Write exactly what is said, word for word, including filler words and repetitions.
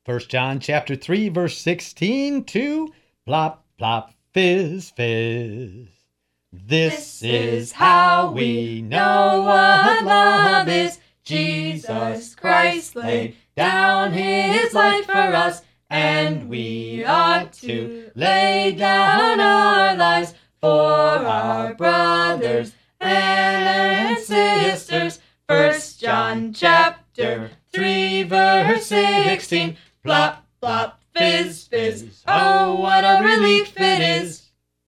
First John chapter three, verse sixteen to plop, plop, fizz, fizz. This is how we know what love is. Jesus Christ laid down his life for us, and we ought to lay down our lives for our brothers and sisters. First John chapter three, verse sixteen. Plop, plop, fizz, fizz. Oh, what a relief it is